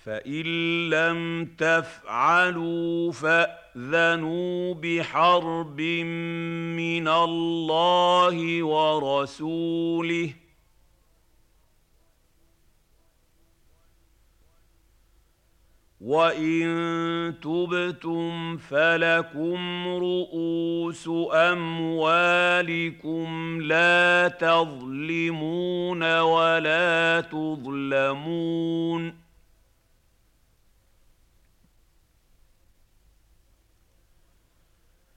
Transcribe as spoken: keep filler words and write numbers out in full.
فإن لم تفعلوا فأذنوا بحرب من الله ورسوله، وإن تبتم فلكم رؤوس أموالكم لا تظلمون ولا تظلمون.